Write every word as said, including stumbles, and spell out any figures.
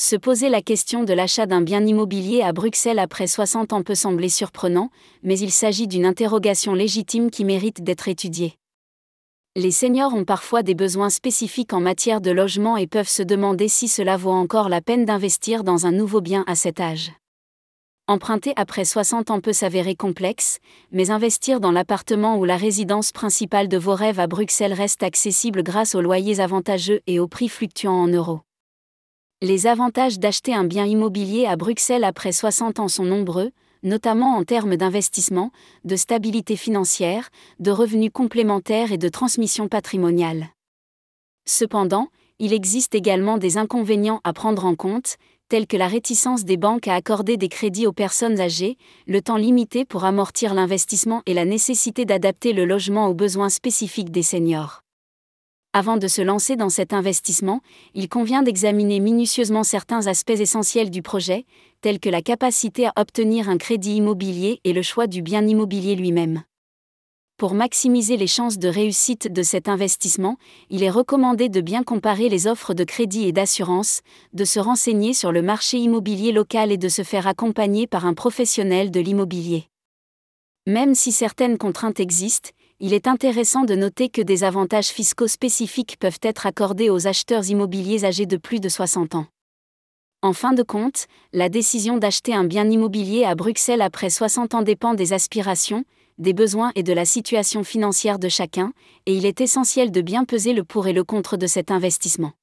Se poser la question de l'achat d'un bien immobilier à Bruxelles après soixante ans peut sembler surprenant, mais il s'agit d'une interrogation légitime qui mérite d'être étudiée. Les seniors ont parfois des besoins spécifiques en matière de logement et peuvent se demander si cela vaut encore la peine d'investir dans un nouveau bien à cet âge. Emprunter après soixante ans peut s'avérer complexe, mais investir dans l'appartement ou la résidence principale de vos rêves à Bruxelles reste accessible grâce aux loyers avantageux et aux prix fluctuants en euros. Les avantages d'acheter un bien immobilier à Bruxelles après soixante ans sont nombreux, notamment en termes d'investissement, de stabilité financière, de revenus complémentaires et de transmission patrimoniale. Cependant, il existe également des inconvénients à prendre en compte, tels que la réticence des banques à accorder des crédits aux personnes âgées, le temps limité pour amortir l'investissement et la nécessité d'adapter le logement aux besoins spécifiques des seniors. Avant de se lancer dans cet investissement, il convient d'examiner minutieusement certains aspects essentiels du projet, tels que la capacité à obtenir un crédit immobilier et le choix du bien immobilier lui-même. Pour maximiser les chances de réussite de cet investissement, il est recommandé de bien comparer les offres de crédit et d'assurance, de se renseigner sur le marché immobilier local et de se faire accompagner par un professionnel de l'immobilier. Même si certaines contraintes existent, il est intéressant de noter que des avantages fiscaux spécifiques peuvent être accordés aux acheteurs immobiliers âgés de plus de soixante ans. En fin de compte, la décision d'acheter un bien immobilier à Bruxelles après soixante ans dépend des aspirations, des besoins et de la situation financière de chacun, et il est essentiel de bien peser le pour et le contre de cet investissement.